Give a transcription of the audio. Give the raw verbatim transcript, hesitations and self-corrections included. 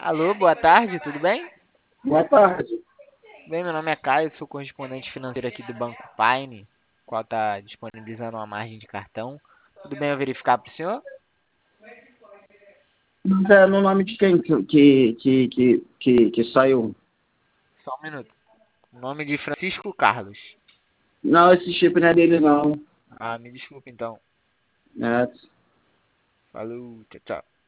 Alô, boa tarde, tudo bem? Boa tarde. Bem, meu nome é Caio, sou correspondente financeiro aqui do Banco Pine, qual está disponibilizando uma margem de cartão. Tudo bem eu verificar para o senhor? Mas é no nome de quem que, que, que, que, que, que saiu? Só um minuto. Nome de Francisco Carlos. Não, esse chip não é dele, não. Ah, me desculpe então. É, Falou, tchau, tchau.